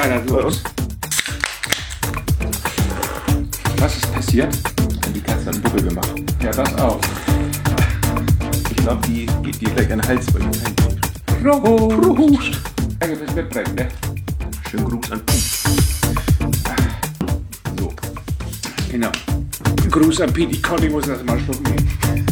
keiner los. Was ist passiert? Die Katze hat einen Buckel gemacht. Ja, das auch. Ich glaube, die geht dir gleich an den Hals, weil die Prost! Danke fürs Mitbringen, ne? Schönen Gruß an Piet. So. Genau. Gruß an Piet. Ich muss das mal schlucken nehmen.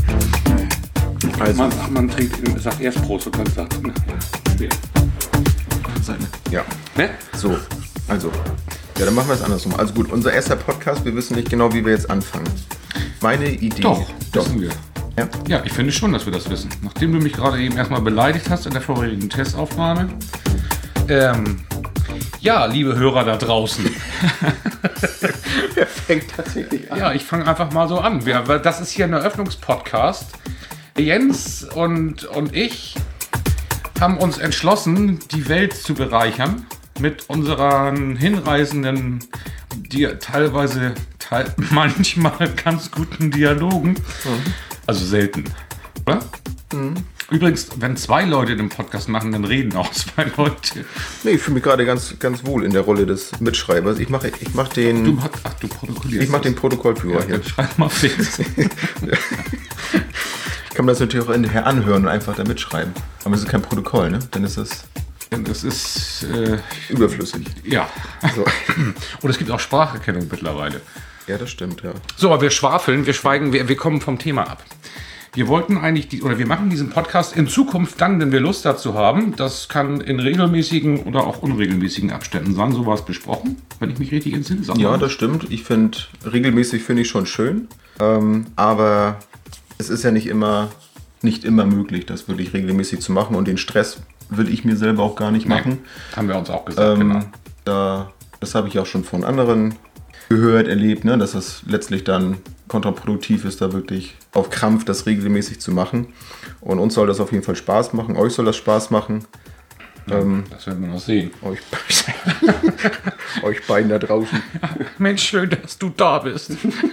Also, Man trinkt, sagt erst Prost und dann sagt, na, schwer. ja. Ne? So, also. Ja, dann machen wir es andersrum. Also gut, unser erster Podcast, wir wissen nicht genau, wie wir jetzt anfangen. Meine Idee... Doch, wissen wir. Ja? Ja, ich finde schon, dass wir das wissen. Nachdem du mich gerade eben erstmal beleidigt hast in der vorherigen Testaufnahme. Ja, liebe Hörer da draußen. Wer fängt tatsächlich an? Ja, ich fange einfach mal so an. Das ist hier ein Eröffnungspodcast. Jens und ich haben uns entschlossen, die Welt zu bereichern mit unseren hinreißenden, manchmal ganz guten Dialogen. Also selten, oder? Übrigens, wenn 2 Leute den Podcast machen, dann reden auch 2 Leute. Nee, ich fühle mich gerade ganz wohl in der Rolle des Mitschreibers. Ich mach den... Du protokollierst. Ich mache den Protokollführer hier. Dann schreib mal fix. Ich kann mir das natürlich auch hinterher anhören und einfach da mitschreiben. Aber es ist kein Protokoll, ne? Dann ist das... Das ist... überflüssig. Ja. So. Und es gibt auch Spracherkennung mittlerweile. Ja, das stimmt, ja. So, aber wir schwafeln, wir schweigen, wir kommen vom Thema ab. Wir wollten eigentlich, wir machen diesen Podcast in Zukunft dann, wenn wir Lust dazu haben. Das kann in regelmäßigen oder auch unregelmäßigen Abständen sein. So war es besprochen, wenn ich mich richtig entsinne. Ja, das stimmt. Ich finde, regelmäßig finde ich schon schön. Aber es ist ja nicht immer möglich, das wirklich regelmäßig zu machen. Und den Stress will ich mir selber auch gar nicht machen. Haben wir uns auch gesagt, genau. Das habe ich auch schon von anderen gehört, erlebt, ne, dass es letztlich dann kontraproduktiv ist, da wirklich auf Krampf das regelmäßig zu machen. Und uns soll das auf jeden Fall Spaß machen, euch soll das Spaß machen. Ja, das werden wir noch sehen. Euch beiden da draußen. Mensch, schön, dass du da bist.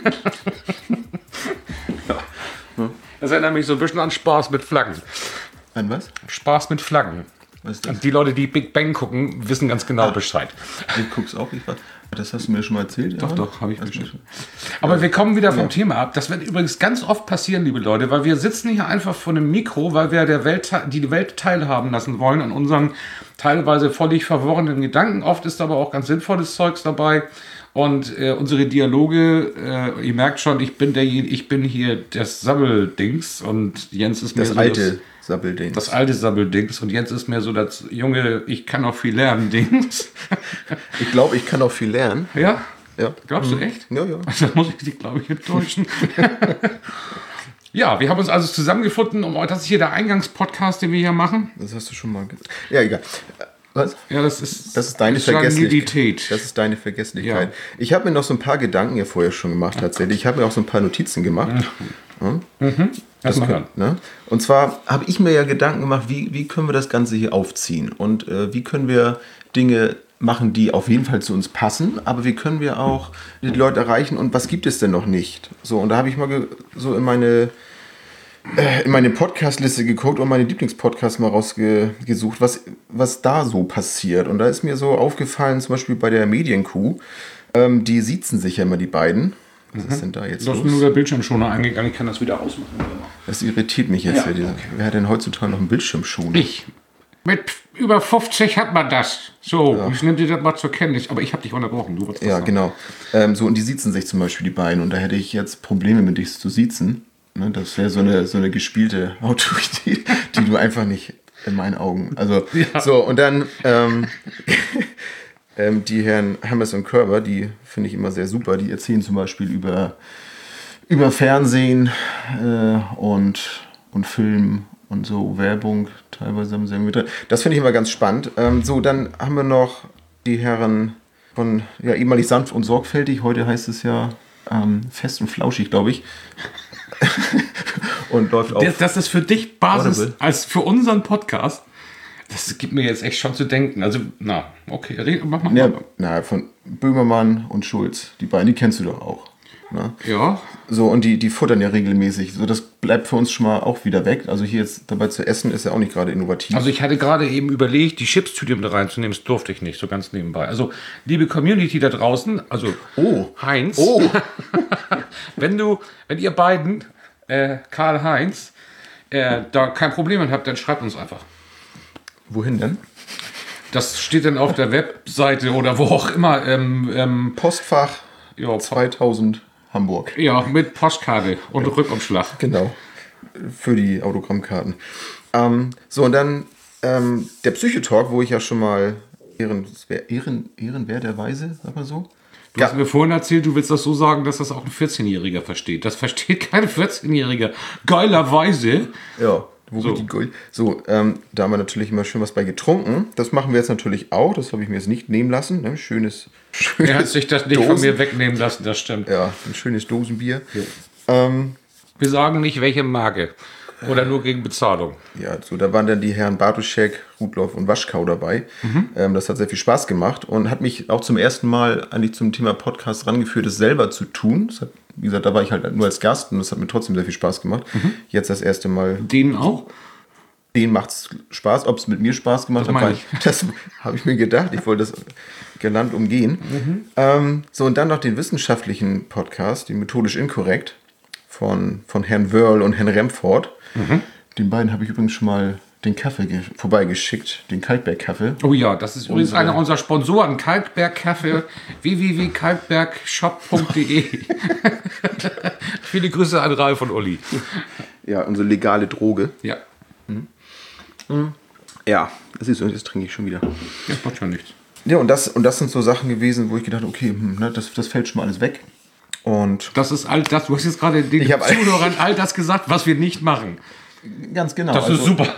Das erinnert mich so ein bisschen an Spaß mit Flaggen. An was? Spaß mit Flaggen. Was ist das? Die Leute, die Big Bang gucken, wissen ganz genau Bescheid. Du guckst auch, das hast du mir schon mal erzählt? Doch, habe ich bestimmt. Aber wir kommen wieder vom Thema ab. Das wird übrigens ganz oft passieren, liebe Leute, weil wir sitzen hier einfach vor einem Mikro, weil wir die Welt teilhaben lassen wollen an unseren teilweise völlig verworrenen Gedanken. Oft ist aber auch ganz sinnvolles Zeugs dabei. Und unsere Dialoge, ihr merkt schon, ich bin hier das Sabbeldings und Jens ist mir das so alte Sabbeldings. Das alte Sabbeldings und Jens ist mehr so das junge, ich kann auch viel lernen Dings. Ich glaube, ich kann auch viel lernen. Ja? Ja. Glaubst du echt? Ja, ja. Da muss ich dich, glaube ich, enttäuschen. Ja, wir haben uns also zusammengefunden, das ist hier der Eingangspodcast, den wir hier machen. Das hast du schon mal gesagt. Ja, egal. Was? Ja, das ist deine Vergesslichkeit. Das ist deine Vergesslichkeit. Ja. Ich habe mir noch so ein paar Gedanken hier vorher schon gemacht, tatsächlich. Ich habe mir auch so ein paar Notizen gemacht. Lass mal hören. Ne? Und zwar habe ich mir ja Gedanken gemacht, wie können wir das Ganze hier aufziehen? Und wie können wir Dinge machen, die auf jeden Fall zu uns passen, aber wie können wir auch die Leute erreichen und was gibt es denn noch nicht? So, und da habe ich mal so in meine Podcast-Liste geguckt und meine Lieblingspodcasts mal rausgesucht, was da so passiert. Und da ist mir so aufgefallen, zum Beispiel bei der Medienkuh, die siezen sich ja immer, die beiden. Was ist denn da jetzt los? Du hast nur der Bildschirmschoner eingegangen, ich kann das wieder ausmachen. Das irritiert mich jetzt. Ja, okay. Wer hat denn heutzutage noch einen Bildschirmschoner? Ich. Mit über 50 hat man das. So, ich nehme dir das mal zur Kenntnis. Aber ich habe dich unterbrochen. Du wolltest was sagen. Genau. Und die siezen sich zum Beispiel, die beiden. Und da hätte ich jetzt Probleme mit dich zu siezen. Ne, das wäre so eine gespielte Autorität, die du einfach nicht in meinen Augen. Also, ja. So, und dann die Herren Hammers und Körber, die finde ich immer sehr super. Die erzählen zum Beispiel über Fernsehen und Film und so Werbung. Teilweise haben sie mit. Das finde ich immer ganz spannend. So, dann haben wir noch die Herren von ehemalig sanft und sorgfältig. Heute heißt es ja fest und flauschig, glaube ich. Und läuft auf. Das ist für dich Basis Audible. als für unseren Podcast. Das gibt mir jetzt echt schon zu denken. Also, okay, mach mal. Ja, von Böhmermann und Schulz. Die beiden, die kennst du doch auch. Ne? Ja. So, und die futtern ja regelmäßig. So, das bleibt für uns schon mal auch wieder weg. Also hier jetzt dabei zu essen, ist ja auch nicht gerade innovativ. Also ich hatte gerade eben überlegt, die Chipstüte mit reinzunehmen, das durfte ich nicht, so ganz nebenbei. Also, liebe Community da draußen, also Heinz, wenn ihr beiden, Karl-Heinz, da kein Problem mit habt, dann schreibt uns einfach. Wohin denn? Das steht dann auf der Webseite oder wo auch immer. Postfach 2000 Hamburg. Ja, mit Postkarte und Rückumschlag. Genau. Für die Autogrammkarten. So, und dann der Psychotalk, wo ich ja schon mal Ehrenwert der Weise, sag mal so. Du hast mir vorhin erzählt, du willst das so sagen, dass das auch ein 14-Jähriger versteht. Das versteht kein 14-Jähriger. Geilerweise. Ja, so, da haben wir natürlich immer schön was bei getrunken. Das machen wir jetzt natürlich auch. Das habe ich mir jetzt nicht nehmen lassen. Ne? Schönes Er hat sich das nicht von mir wegnehmen lassen, das stimmt. Ja, ein schönes Dosenbier. Ja. Wir sagen nicht, welche Marke. Oder nur gegen Bezahlung. Ja, so, da waren dann die Herren Bartoschek, Rudloff und Waschkau dabei. Das hat sehr viel Spaß gemacht und hat mich auch zum ersten Mal eigentlich zum Thema Podcast rangeführt, es selber zu tun. Das hat, wie gesagt, da war ich halt nur als Gast und das hat mir trotzdem sehr viel Spaß gemacht. Jetzt das erste Mal. Denen auch? Denen macht es Spaß. Ob es mit mir Spaß gemacht hat, das habe ich mir gedacht. Ich wollte das galant umgehen. So, und dann noch den wissenschaftlichen Podcast, die Methodisch Inkorrekt von Herrn Wörl und Herrn Remford. Den beiden habe ich übrigens schon mal den Kaffee vorbeigeschickt, den Kalkberg-Kaffee. Oh ja, das ist übrigens einer unserer Sponsoren, Kalkberg-Kaffee, www.kalkbergshop.de. Viele Grüße an Ralf und Olli. Ja, unsere legale Droge. Ja. Ja, das ist so, jetzt trinke ich schon wieder. Ja, macht schon nichts. Ja, und das sind so Sachen gewesen, wo ich gedacht habe, okay, das fällt schon mal alles weg. Und das ist all das, du hast jetzt gerade den Zuhörern all das gesagt, was wir nicht machen. Ganz genau. Das ist super.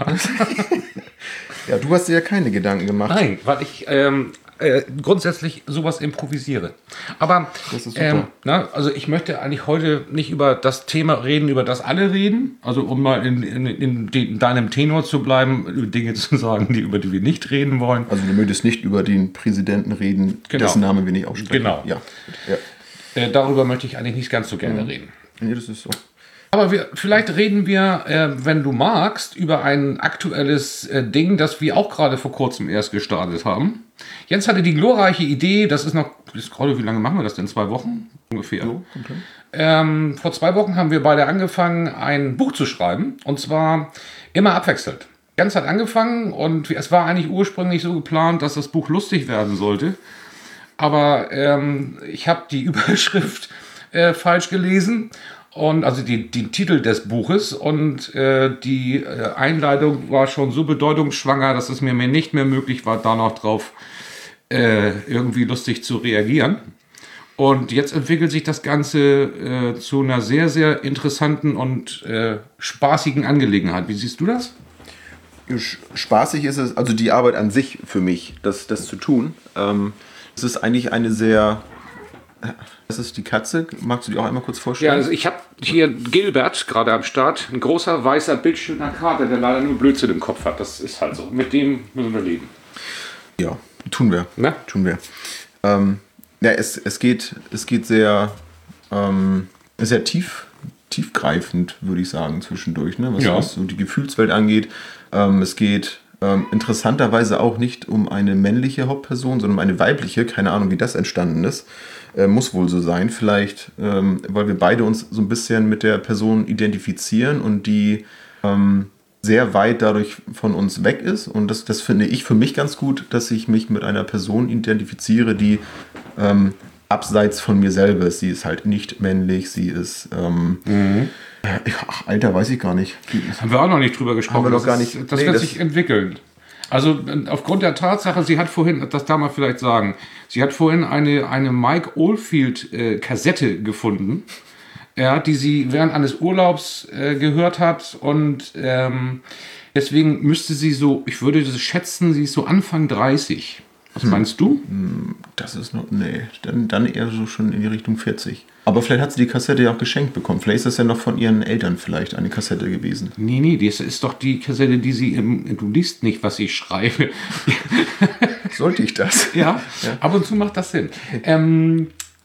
Ja, du hast dir ja keine Gedanken gemacht. Nein, weil ich grundsätzlich sowas improvisiere. Aber das ist super. Also ich möchte eigentlich heute nicht über das Thema reden, über das alle reden. Also um mal in deinem Tenor zu bleiben, über Dinge zu sagen, über die wir nicht reden wollen. Also du möchtest nicht über den Präsidenten reden, dessen Namen wir nicht aussprechen. Genau. Ja. Darüber möchte ich eigentlich nicht ganz so gerne reden. Nee, das ist so. Aber vielleicht reden wir, wenn du magst, über ein aktuelles Ding, das wir auch gerade vor kurzem erst gestartet haben. Jens hatte die glorreiche Idee, wie lange machen wir das denn? 2 Wochen ungefähr? So, okay. Vor 2 Wochen haben wir beide angefangen, ein Buch zu schreiben. Und zwar immer abwechselnd. Jens hat angefangen und es war eigentlich ursprünglich so geplant, dass das Buch lustig werden sollte. Aber ich habe die Überschrift falsch gelesen. Und also den Titel des Buches und die Einleitung war schon so bedeutungsschwanger, dass es mir nicht mehr möglich war, da noch drauf irgendwie lustig zu reagieren. Und jetzt entwickelt sich das Ganze zu einer sehr, sehr interessanten und spaßigen Angelegenheit. Wie siehst du das? Spaßig ist es, also die Arbeit an sich für mich, das zu tun. Es ist eigentlich eine sehr... Das ist die Katze. Magst du die auch einmal kurz vorstellen? Ja, also ich habe hier Gilbert gerade am Start. Ein großer, weißer, bildschöner Kater, der leider nur Blödsinn im Kopf hat. Das ist halt so. Mit dem müssen wir leben. Ja, tun wir. Na? Tun wir. Ja, es geht sehr, sehr tiefgreifend, würde ich sagen, zwischendurch. Ne? Was so die Gefühlswelt angeht. Es geht interessanterweise auch nicht um eine männliche Hauptperson, sondern um eine weibliche. Keine Ahnung, wie das entstanden ist. Muss wohl so sein. Vielleicht, weil wir beide uns so ein bisschen mit der Person identifizieren und die sehr weit dadurch von uns weg ist. Und das finde ich für mich ganz gut, dass ich mich mit einer Person identifiziere, die abseits von mir selber ist. Sie ist halt nicht männlich, sie ist... Alter, weiß ich gar nicht. Haben wir auch noch nicht drüber gesprochen. Haben wir noch gar nicht. Das wird sich entwickeln. Also aufgrund der Tatsache, sie hat vorhin, das darf man vielleicht sagen, sie hat vorhin eine Mike Oldfield Kassette gefunden, die sie während eines Urlaubs gehört hat und deswegen müsste sie so, ich würde das schätzen, sie ist so Anfang 30. Was meinst du? Das ist noch, nee, dann eher so schon in die Richtung 40. Aber vielleicht hat sie die Kassette ja auch geschenkt bekommen. Vielleicht ist das ja noch von ihren Eltern vielleicht eine Kassette gewesen. Nee, das ist doch die Kassette, die sie du liest nicht, was ich schreibe. Sollte ich das? Ja, ab und zu macht das Sinn.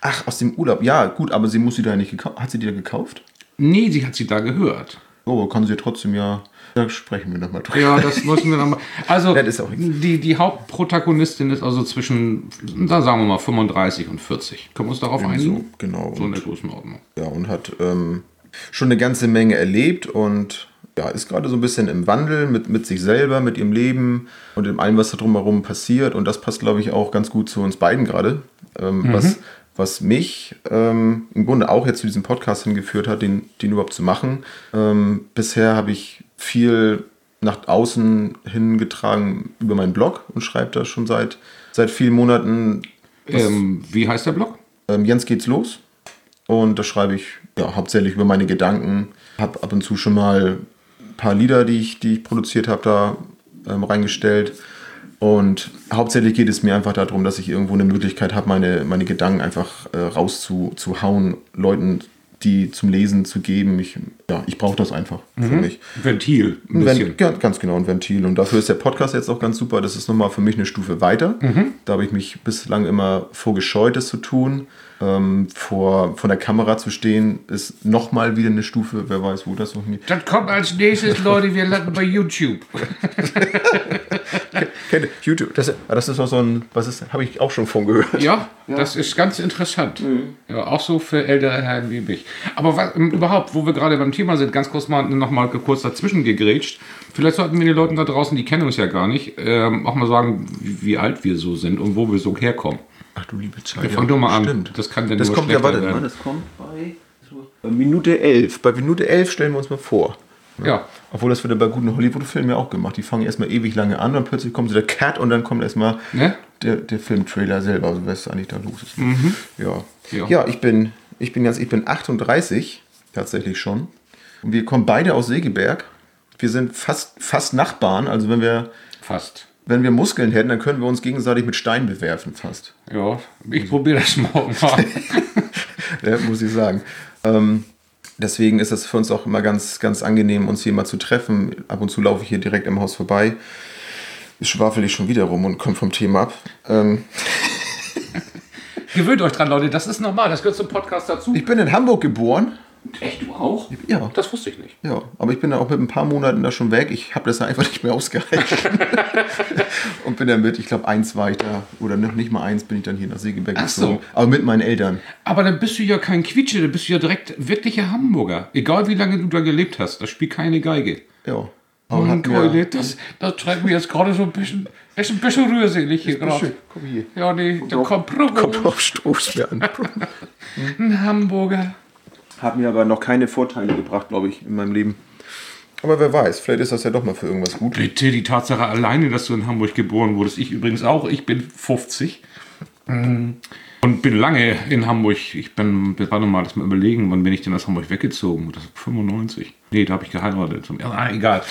Ach, aus dem Urlaub. Ja, gut, aber sie muss sie da nicht gekauft. Hat sie die da gekauft? Nee, sie hat sie da gehört. Oh, kann sie trotzdem ja. Da sprechen wir nochmal drüber. Ja, das müssen wir nochmal. Also, das ist auch die Hauptprotagonistin ist also zwischen, da sagen wir mal, 35 und 40. Können wir uns darauf einigen? So, genau. So in der Größenordnung. Ja, und hat schon eine ganze Menge erlebt und ja, ist gerade so ein bisschen im Wandel mit sich selber, mit ihrem Leben und in allem, was da drumherum passiert. Und das passt, glaube ich, auch ganz gut zu uns beiden gerade. Was mich im Grunde auch jetzt zu diesem Podcast hingeführt hat, den überhaupt zu machen. Bisher habe ich viel nach außen hingetragen über meinen Blog und schreibe da schon seit vielen Monaten. Wie heißt der Blog? Jens geht's los. Und da schreibe ich ja, hauptsächlich über meine Gedanken. Habe ab und zu schon mal ein paar Lieder, die ich produziert habe, da reingestellt. Und hauptsächlich geht es mir einfach darum, dass ich irgendwo eine Möglichkeit habe, meine Gedanken einfach rauszuhauen, Leuten die zum Lesen zu geben. Ich brauche das einfach für mich. Ventil. Ganz genau, ein Ventil. Und dafür ist der Podcast jetzt auch ganz super. Das ist nochmal für mich eine Stufe weiter. Da habe ich mich bislang immer vorgescheut, das zu tun. Vor der Kamera zu stehen, ist nochmal wieder eine Stufe. Wer weiß, wo das noch nicht. Das kommt als nächstes, Leute. Wir landen bei YouTube. YouTube, das ist noch so ein, habe ich auch schon von gehört. Ja, das ist ganz interessant. Ja, auch so für ältere Herren wie mich. Aber überhaupt, wo wir gerade beim Thema sind, ganz kurz noch mal kurz dazwischen gegrätscht. Vielleicht sollten wir den Leuten da draußen, die kennen uns ja gar nicht, auch mal sagen, wie alt wir so sind und wo wir so herkommen. Ach du liebe Zeit. Ja, fang doch mal an. Stimmt. Das kann denn das nur kommt schlechter ja, werden. Das kommt bei Minute 11. Bei Minute 11 stellen wir uns mal vor. Ja. Obwohl das wird ja bei guten Hollywood-Filmen ja auch gemacht. Die fangen erstmal ewig lange an und plötzlich kommt so der Cut und dann kommt erstmal der Filmtrailer selber, also was eigentlich da los ist. Ja, ich bin 38 tatsächlich schon. Und wir kommen beide aus Segeberg. Wir sind fast Nachbarn, also wenn wir Muskeln hätten, dann können wir uns gegenseitig mit Steinen bewerfen fast. Ja, ich probiere das morgen mal. Ja, muss ich sagen. Deswegen ist es für uns auch immer ganz, ganz angenehm, uns hier mal zu treffen. Ab und zu laufe ich hier direkt im Haus vorbei. Schwafel ich schon wieder rum und komme vom Thema ab. Gewöhnt euch dran, Leute, das ist normal, das gehört zum Podcast dazu. Ich bin in Hamburg geboren. Echt, du auch? Ja. Das wusste ich nicht. Ja, aber ich bin da auch mit ein paar Monaten da schon weg. Ich habe das da einfach nicht mehr ausgehalten. Und bin dann ich glaube 1 war ich da, oder noch nicht mal 1 bin ich dann hier nach Segeberg gezogen. So. Aber mit meinen Eltern. Aber dann bist du ja kein Quietsche, dann bist du ja direkt wirklicher Hamburger. Egal wie lange du da gelebt hast, das spielt keine Geige. Ja. Und Keule, das treibt mich jetzt gerade so ein bisschen rührselig hier gerade. Komm hier. Ja, nee, da kommt auf Stoß mir an. Ein Hamburger. Hat mir aber noch keine Vorteile gebracht, glaube ich, in meinem Leben. Aber wer weiß, vielleicht ist das ja doch mal für irgendwas gut. Bitte, die Tatsache alleine, dass du in Hamburg geboren wurdest. Ich übrigens auch. Ich bin 50 und bin lange in Hamburg. Warte mal, lass mal überlegen, wann bin ich denn aus Hamburg weggezogen? Das ist 95. Nee, da habe ich geheiratet. Egal.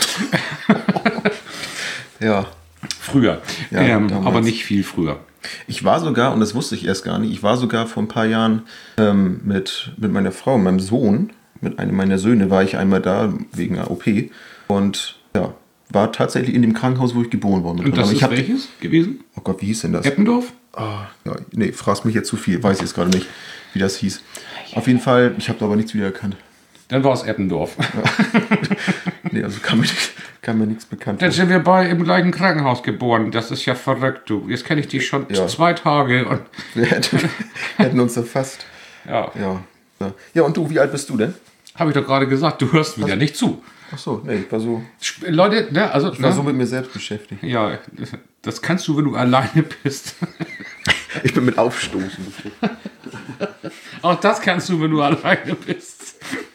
Ja. Früher. Ja, aber nicht viel früher. Ich war sogar, und das wusste ich erst gar nicht, ich war sogar vor ein paar Jahren mit meiner Frau und meinem Sohn, mit einem meiner Söhne, war ich einmal da wegen einer OP und ja, war tatsächlich in dem Krankenhaus, wo ich geboren worden bin. Und das ist welches gewesen? Oh Gott, wie hieß denn das? Eppendorf? Ja, nee, fragst mich jetzt zu viel, weiß ich jetzt gerade nicht, wie das hieß. Auf jeden Fall, ich habe da aber nichts wiedererkannt. Dann war es Eppendorf. Ja. Nee, also kann mir nichts bekannt. Dann sind wir im gleichen Krankenhaus geboren. Das ist ja verrückt, du. Jetzt kenne ich dich schon 2 Tage. Und wir hätten uns erfasst. Ja. Ja, und du, wie alt bist du denn? Habe ich doch gerade gesagt, du hörst wieder nicht zu. Ach so, nee, ich war so... Leute, ne, also... Ich war so mit mir selbst beschäftigt. Ja, das kannst du, wenn du alleine bist. Ich bin mit Aufstoßen beschäftigt. Auch das kannst du, wenn du alleine bist.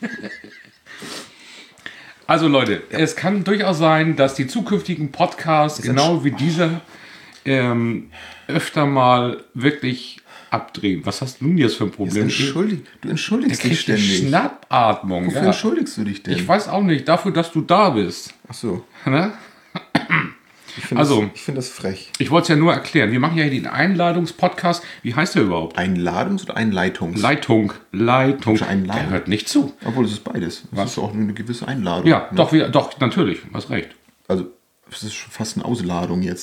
Also Leute, es kann durchaus sein, dass die zukünftigen Podcasts, genau wie dieser, öfter mal wirklich abdrehen. Was hast du denn jetzt für ein Problem? Du entschuldigst dich ständig. Schnappatmung. Wofür entschuldigst du dich denn? Ich weiß auch nicht, dafür, dass du da bist. Ach so. Ne? Ich finde das frech. Ich wollte es ja nur erklären. Wir machen ja hier den Einladungspodcast. Wie heißt der überhaupt? Einladungs- oder Einleitungs? Leitung. Einladung. Der hört nicht zu. Obwohl, es ist beides. Es ist auch eine gewisse Einladung. Ja, ne? Doch, natürlich. Hast recht. Also, es ist schon fast eine Ausladung jetzt, ne?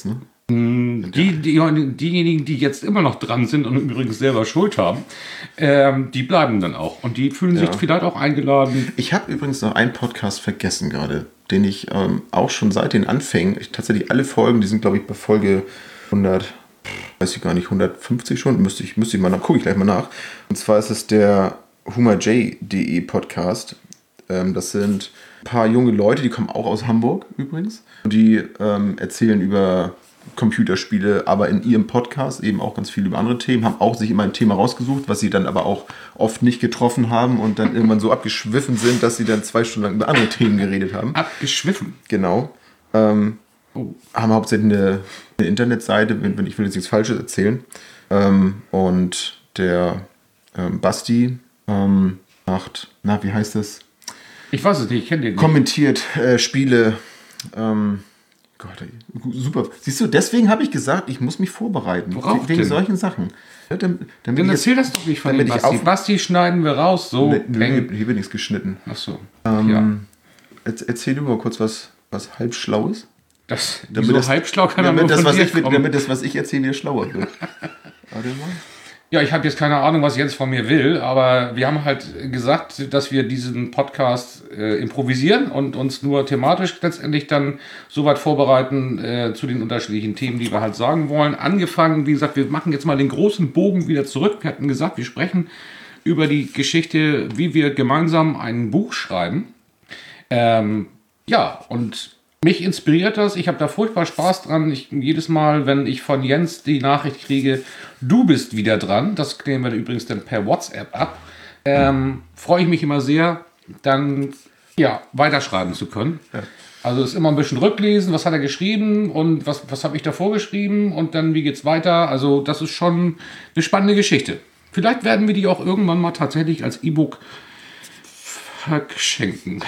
Diejenigen, die jetzt immer noch dran sind und übrigens selber Schuld haben, die bleiben dann auch. Und die fühlen sich vielleicht auch eingeladen. Ich habe übrigens noch einen Podcast vergessen gerade, den ich auch schon seit den Anfängen, tatsächlich alle Folgen, die sind glaube ich bei Folge 100, weiß ich gar nicht, 150 schon, müsste ich mal nach, gucke ich gleich mal nach. Und zwar ist es der humaj.de Podcast. Das sind ein paar junge Leute, die kommen auch aus Hamburg übrigens. Und die erzählen über Computerspiele, aber in ihrem Podcast eben auch ganz viel über andere Themen, haben auch sich immer ein Thema rausgesucht, was sie dann aber auch oft nicht getroffen haben und dann irgendwann so abgeschwiffen sind, dass sie dann 2 Stunden lang über andere Themen geredet haben. Abgeschwiffen? Genau. Haben hauptsächlich eine Internetseite, ich will jetzt nichts Falsches erzählen. Und der Basti macht, wie heißt das? Ich weiß es nicht, ich kenne den nicht. Kommentiert Spiele. Gott, ey, super. Siehst du, deswegen habe ich gesagt, ich muss mich vorbereiten. Worauf wegen denn? solchen Sachen. Ja, Dann erzähl das doch nicht von dem Basti. Basti schneiden wir raus. So. Hier wird nichts geschnitten. Ach so. Erzähl du mal kurz was halb Schlaues. Halbschlau kann damit er nur damit das, was ich erzähle, wieder schlauer wird. Warte mal. Ja, ich habe jetzt keine Ahnung, was Jens von mir will, aber wir haben halt gesagt, dass wir diesen Podcast improvisieren und uns nur thematisch letztendlich dann so weit vorbereiten zu den unterschiedlichen Themen, die wir halt sagen wollen. Angefangen, wie gesagt, wir machen jetzt mal den großen Bogen wieder zurück. Wir hatten gesagt, wir sprechen über die Geschichte, wie wir gemeinsam ein Buch schreiben. Und mich inspiriert das, ich habe da furchtbar Spaß dran. Jedes Mal, wenn ich von Jens die Nachricht kriege, du bist wieder dran, das klären wir übrigens dann per WhatsApp ab, freue ich mich immer sehr, dann weiterschreiben zu können. Ja. Also ist immer ein bisschen rücklesen, was hat er geschrieben und was habe ich davor geschrieben und dann wie geht's weiter. Also das ist schon eine spannende Geschichte. Vielleicht werden wir die auch irgendwann mal tatsächlich als E-Book verschenken.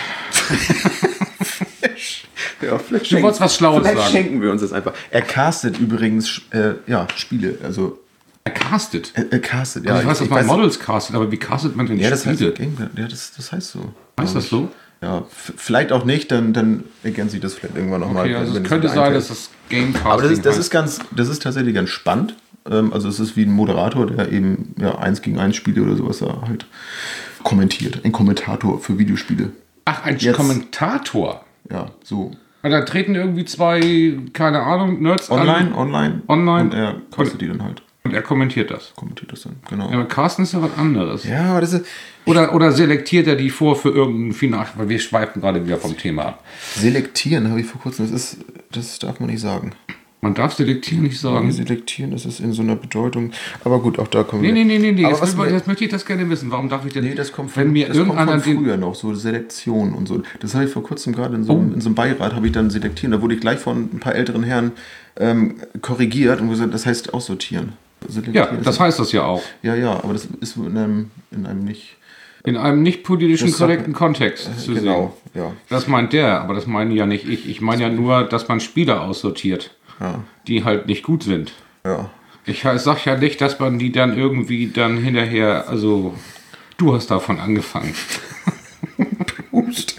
Ja, du wolltest was Schlaues sagen. Schenken wir uns das einfach. Er castet übrigens Spiele. Also er castet? Er castet, ja. Also ich weiß, dass man Models castet, aber wie castet man denn Spiele? Das heißt, das heißt so. Heißt das so? Ja, vielleicht auch nicht, dann ergänzt sich das vielleicht irgendwann nochmal. Okay, also es könnte sein, dass das Game Casting aber das ist tatsächlich ganz spannend. Also es ist wie ein Moderator, der eben 1 gegen 1 Spiele oder sowas halt kommentiert. Ein Kommentator für Videospiele. Ach, ein Kommentator? Ja, so. Und da treten irgendwie 2, keine Ahnung, Nerds online. Und er castet die dann halt. Und er kommentiert das. Dann, genau. Ja, aber Casten ist ja was anderes. Ja, aber das ist... Oder selektiert er die vor für irgendein Final? Weil wir schweifen gerade wieder vom Thema ab. Selektieren habe ich vor kurzem, das darf man nicht sagen. Man darf selektieren nicht sagen. Selektieren, das ist in so einer Bedeutung. Aber gut, auch da kommen wir... Nee. Jetzt möchte ich das gerne wissen. Warum darf ich denn... Nee, das kommt von früher noch, so Selektion und so. Das habe ich vor kurzem gerade in so einem Beirat, habe ich dann selektieren. Da wurde ich gleich von ein paar älteren Herren korrigiert und gesagt, das heißt aussortieren. Ja, das heißt das ja auch. Ja, aber das ist in einem nicht... In einem nicht politischen korrekten Kontext zu sehen. Genau, ja. Das meint der, aber das meine ja nicht ich. Ich meine ja nur, dass man Spieler aussortiert. Ja. Die halt nicht gut sind. Ja. Ich sag ja nicht, dass man die dann irgendwie dann hinterher, also du hast davon angefangen. Prost.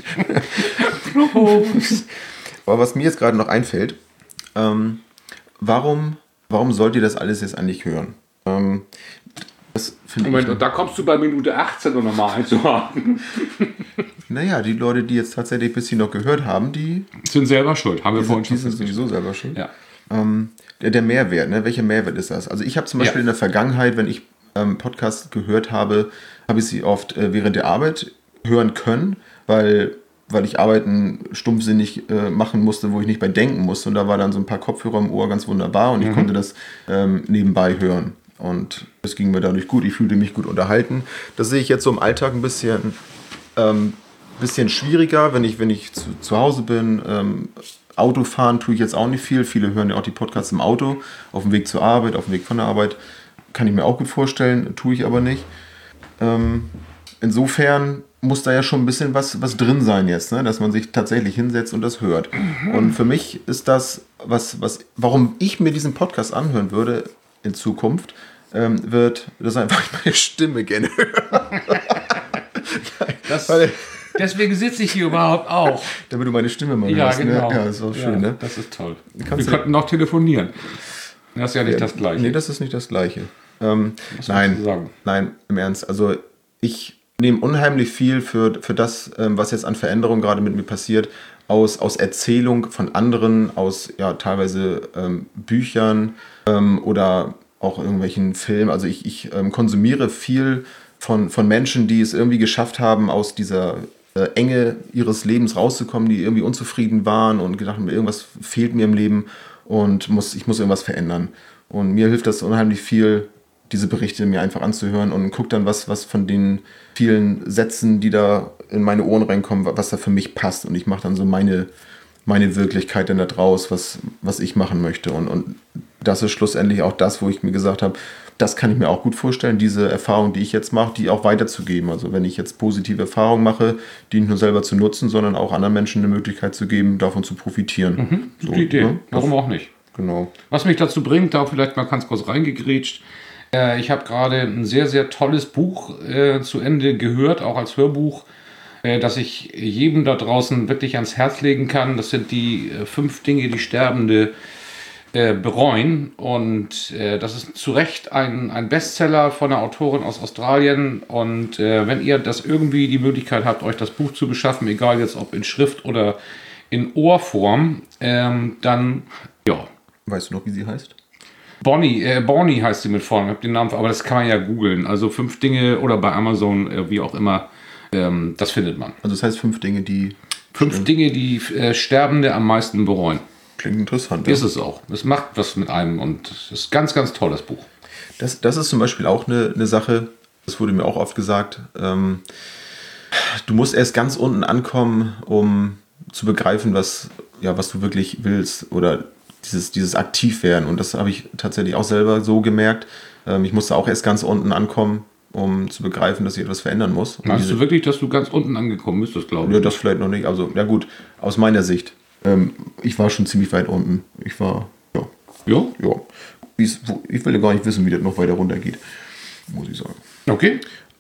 Aber was mir jetzt gerade noch einfällt, warum sollt ihr das alles jetzt eigentlich hören? Moment, und da kommst du bei Minute 18 nochmal einzuhaken. Naja, die Leute, die jetzt tatsächlich bis hier noch gehört haben, die sind selber schuld. Haben wir vorhin schon sind sowieso selber schuld. Ja. Der Mehrwert, ne? Welcher Mehrwert ist das? Also ich habe zum Beispiel in der Vergangenheit, wenn ich Podcasts gehört habe, habe ich sie oft während der Arbeit hören können, weil ich Arbeiten stumpfsinnig machen musste, wo ich nicht bei denken musste. Und da war dann so ein paar Kopfhörer im Ohr ganz wunderbar und ich konnte das nebenbei hören. Und es ging mir dadurch gut, ich fühlte mich gut unterhalten. Das sehe ich jetzt so im Alltag ein bisschen schwieriger, wenn ich zu Hause bin. Autofahren tue ich jetzt auch nicht viel. Viele hören ja auch die Podcasts im Auto, auf dem Weg zur Arbeit, auf dem Weg von der Arbeit. Kann ich mir auch gut vorstellen, tue ich aber nicht. Insofern muss da ja schon ein bisschen was drin sein jetzt, ne? Dass man sich tatsächlich hinsetzt und das hört. Und für mich ist das, warum ich mir diesen Podcast anhören würde in Zukunft, wird das einfach meine Stimme gerne hören. Deswegen sitze ich hier überhaupt auch. Damit du meine Stimme mal Ja, hörst. genau. Ne? Ja, ist auch schön, ne? Das ist toll. Wir Kannst du- könnten noch telefonieren. Das ist ja nicht das Gleiche. Nee, das ist nicht das Gleiche. Was Nein, willst du sagen? nein, im Ernst. Also ich nehme unheimlich viel für das, was jetzt an Veränderungen gerade mit mir passiert, aus Erzählung von anderen, aus teilweise Büchern oder auch irgendwelchen Filmen. Also ich konsumiere viel von Menschen, die es irgendwie geschafft haben, aus dieser Enge ihres Lebens rauszukommen, die irgendwie unzufrieden waren und gedacht haben, irgendwas fehlt mir im Leben und ich muss irgendwas verändern. Und mir hilft das unheimlich viel, diese Berichte mir einfach anzuhören und gucke dann, was von den vielen Sätzen, die da in meine Ohren reinkommen, was da für mich passt. Und ich mache dann so meine Wirklichkeit dann da draus, was ich machen möchte. Und das ist schlussendlich auch das, wo ich mir gesagt habe, das kann ich mir auch gut vorstellen, diese Erfahrung, die ich jetzt mache, die auch weiterzugeben. Also wenn ich jetzt positive Erfahrungen mache, die nicht nur selber zu nutzen, sondern auch anderen Menschen eine Möglichkeit zu geben, davon zu profitieren. Gute Idee. Ne? Warum auch nicht? Genau. Was mich dazu bringt, da vielleicht mal ganz kurz reingegrätscht. Ich habe gerade ein sehr, sehr tolles Buch zu Ende gehört, auch als Hörbuch, das ich jedem da draußen wirklich ans Herz legen kann. Das sind die 5 Dinge, die Sterbende bereuen. Und das ist zu Recht ein Bestseller von einer Autorin aus Australien. Und wenn ihr das irgendwie die Möglichkeit habt, euch das Buch zu beschaffen, egal jetzt ob in Schrift oder in Ohrform, dann ja. Weißt du noch, wie sie heißt? Bonnie heißt sie mit Vornamen, ich habe den Namen, aber das kann man ja googeln. Also 5 Dinge oder bei Amazon, wie auch immer, das findet man. Also das heißt 5 Dinge, die... 5 Dinge, die Sterbende am meisten bereuen. Klingt interessant. Ist es auch. Es macht was mit einem und es ist ganz, ganz tolles Buch. Das ist zum Beispiel auch eine Sache, das wurde mir auch oft gesagt, du musst erst ganz unten ankommen, um zu begreifen, was du wirklich willst oder dieses Aktivwerden. Und das habe ich tatsächlich auch selber so gemerkt. Ich musste auch erst ganz unten ankommen, um zu begreifen, dass ich etwas verändern muss. Meinst du wirklich, dass du ganz unten angekommen bist? Das glaube ich. Ja, das vielleicht noch nicht. Also, ja gut, aus meiner Sicht. Ich war schon ziemlich weit unten. Ich war, Ja? ja. Ich will ja gar nicht wissen, wie das noch weiter runter geht, muss ich sagen. Okay.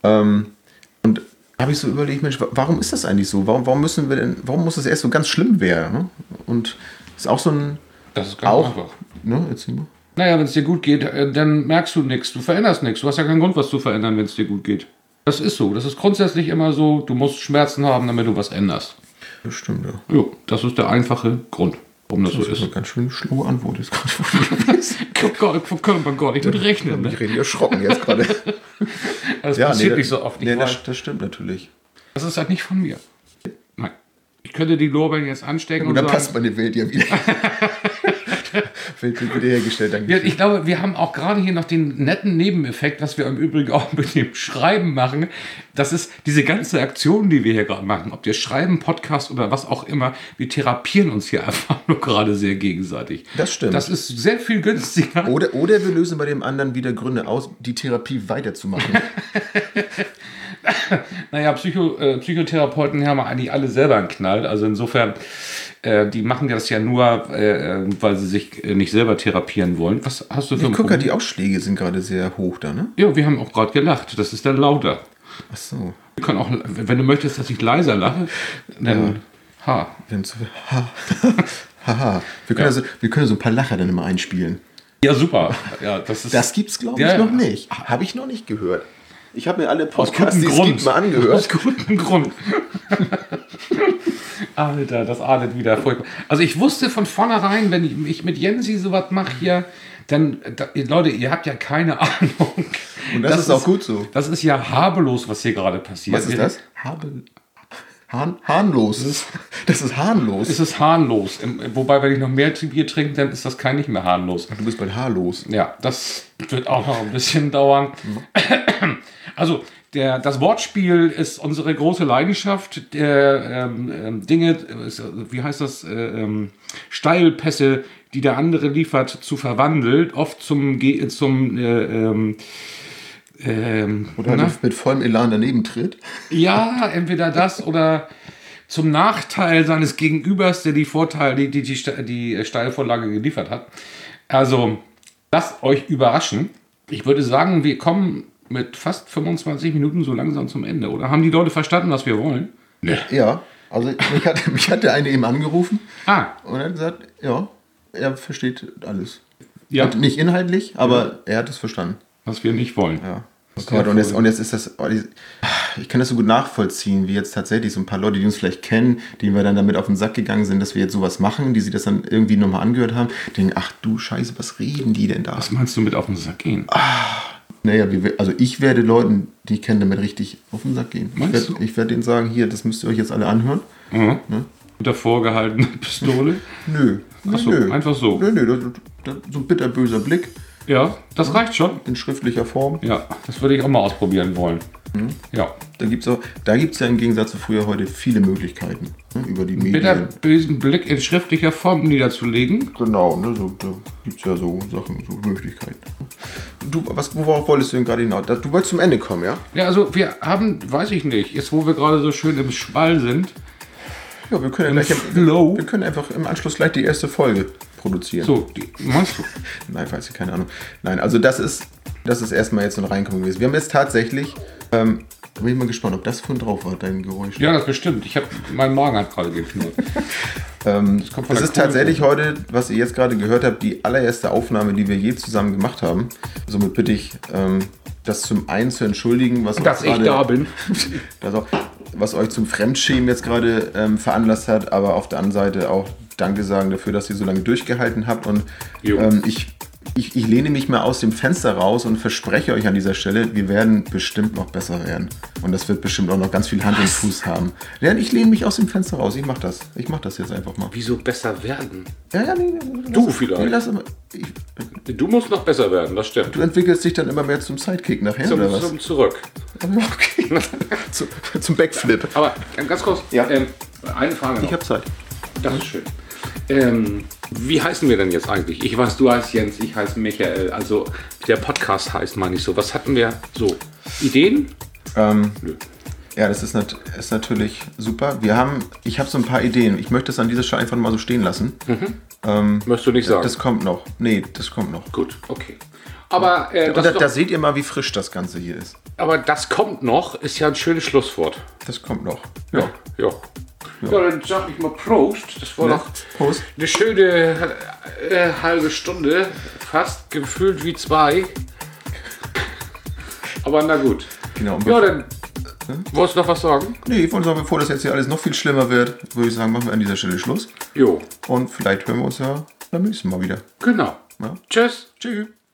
Und habe ich so überlegt, Mensch, warum ist das eigentlich so? Warum muss das erst so ganz schlimm werden? Ne? Und ist auch so ein... Das ist ganz einfach. Ne, erzähl mal. Naja, wenn es dir gut geht, dann merkst du nichts. Du veränderst nichts. Du hast ja keinen Grund, was zu verändern, wenn es dir gut geht. Das ist so. Das ist grundsätzlich immer so. Du musst Schmerzen haben, damit du was änderst. Das stimmt, ja. Jo, das ist der einfache Grund, warum das so Das ist ist. eine ganz schön schlaue Antwort jetzt gerade von dir gewesen. Oh Gott, ich muss rechnen. Ich rede erschrocken jetzt gerade. Das passiert nicht so oft. Nee, das stimmt natürlich. Das ist halt nicht von mir. Nein. Ich könnte die Lorbeeren jetzt anstecken Und dann sagen, passt meine Welt ja wieder. Welt wird wieder hergestellt, danke. Ja, ich glaube, wir haben auch gerade hier noch den netten Nebeneffekt, was wir im Übrigen auch mit dem Schreiben machen. Das ist diese ganze Aktion, die wir hier gerade machen. Ob wir schreiben, Podcast oder was auch immer. Wir therapieren uns hier einfach nur gerade sehr gegenseitig. Das stimmt. Das ist sehr viel günstiger. Oder wir lösen bei dem anderen wieder Gründe aus, die Therapie weiterzumachen. Naja, Psychotherapeuten haben eigentlich alle selber einen Knall. Also insofern, die machen das ja nur, weil sie sich nicht selber therapieren wollen. Was hast du für ein Guck mal, Problem? die Ausschläge sind gerade sehr hoch da, ne? Ja, wir haben auch gerade gelacht. Das ist dann lauter. Ach so. Wir können auch, wenn du möchtest, dass ich leiser lache, dann Haha. Wir können so ein paar Lacher dann immer einspielen. Ja, super. Ja, Das gibt's, glaube ich, Ja, noch nicht. Habe ich noch nicht gehört. Ich habe mir alle aus Podcasts, gutem die es Grund. gibt, mal angehört. Aus gutem Grund. Alter, das ahndet wieder furchtbar. Also ich wusste von vornherein, wenn ich mit Jensi sowas mache hier, dann, Leute, ihr habt ja keine Ahnung. Und das ist auch gut so. Das ist ja harmlos, was hier gerade passiert. Was ist das? Harnlos. Das ist harmlos. Es ist harmlos. Wobei, wenn ich noch mehr Bier trinke, dann ist das kein nicht mehr harmlos. Du bist bald haarlos. Ja, das wird auch noch ein bisschen dauern. Also, das Wortspiel ist unsere große Leidenschaft. Dinge, wie heißt das? Steilpässe, die der andere liefert, zu verwandeln. Oft Oder mit vollem Elan daneben tritt. ja, entweder das oder zum Nachteil seines Gegenübers, der die Vorteile, die Steilvorlage geliefert hat. Also, lasst euch überraschen. Ich würde sagen, wir kommen mit fast 25 Minuten so langsam zum Ende. Oder haben die Leute verstanden, was wir wollen? Nee. Ja, also mich hat der eine eben angerufen Ah, und er hat gesagt, ja, er versteht alles. ja, Und nicht inhaltlich, aber er hat es verstanden. was wir nicht wollen. Ja. Oh Sehr Gott, und jetzt ist das, ich kann das so gut nachvollziehen, wie jetzt tatsächlich so ein paar Leute, die uns vielleicht kennen, denen wir dann damit auf den Sack gegangen sind, dass wir jetzt sowas machen, die sich das dann irgendwie nochmal angehört haben, denken, ach du Scheiße, was reden die denn da? Was meinst du mit auf den Sack gehen? Naja, also ich werde Leuten, die ich kenne, damit richtig auf den Sack gehen. Meinst du? Ich werde denen sagen, hier, das müsst ihr euch jetzt alle anhören. Mhm. Mit der vorgehaltenen Pistole? Nö. Ach so, einfach so. Nö, so ein bitterböser Blick Ja, das reicht schon. in schriftlicher Form. Ja, das würde ich auch mal ausprobieren wollen. Ja. Da gibt es ja im Gegensatz zu früher heute viele Möglichkeiten, ne, über die Medien. Bitterbösen Blick in schriftlicher Form niederzulegen. Genau, ne, da gibt es ja so Sachen, so Möglichkeiten. Worauf wolltest du denn gerade hinaus? Du wolltest zum Ende kommen, ja? Ja, also wir haben, weiß ich nicht, jetzt wo wir gerade so schön im Schwall sind, Ja, wir können, Flow. wir können einfach im Anschluss gleich die erste Folge produzieren. so, meinst du? Nein, weiß ich, keine Ahnung. Nein, also das ist erstmal jetzt so ein Reinkommen gewesen. Wir haben jetzt tatsächlich, bin ich mal gespannt, ob das von drauf war, dein Geräusch. Ja, das bestimmt. Mein Magen hat gerade geknurrt. Das kommt von Es der ist tatsächlich heute, was ihr jetzt gerade gehört habt, die allererste Aufnahme, die wir je zusammen gemacht haben. Somit bitte ich, das zum einen zu entschuldigen, was dass ich da bin. Was euch zum Fremdschämen jetzt gerade veranlasst hat, aber auf der anderen Seite auch Danke sagen dafür, dass ihr so lange durchgehalten habt. Und Jo. ich lehne mich mal aus dem Fenster raus und verspreche euch an dieser Stelle, wir werden bestimmt noch besser werden. Und das wird bestimmt auch noch ganz viel Hand und Fuß haben. Ja, ich lehne mich aus dem Fenster raus. Ich mach das. Ich mach das jetzt einfach mal. Wieso besser werden? Ja, nee, Du vielleicht. Nee, Du musst noch besser werden, das stimmt. du entwickelst dich dann immer mehr zum Sidekick nachher, oder was? Zum Zurück. Okay. Zum Backflip. Aber ganz kurz, Ja. eine Frage noch. Ich habe Zeit. Das ist schön. Wie heißen wir denn jetzt eigentlich? Ich weiß, du heißt Jens, ich heiße Michael. Also der Podcast heißt, meine ich so. Was hatten wir so? Ideen? Nö. Ja, das ist natürlich super. Ich habe so ein paar Ideen. Ich möchte es an dieser Stelle einfach mal so stehen lassen. Möchtest du nicht sagen? Das kommt noch. Nee, das kommt noch. Gut, okay. Aber, Da seht ihr mal, wie frisch das Ganze hier ist. aber das kommt noch, ist ja ein schönes Schlusswort. Das kommt noch. Ja. Ja, dann sag ich mal Prost. Das war Ja, doch Prost. eine schöne halbe Stunde. Fast gefühlt wie 2. Aber na gut. Genau. Ja, dann wolltest du noch was sagen? Nee, ich wollte sagen, bevor das jetzt hier alles noch viel schlimmer wird, würde ich sagen, machen wir an dieser Stelle Schluss. Jo, Und vielleicht hören wir uns ja beim nächsten Mal wieder. genau. Ja. Tschüss. Tschüss.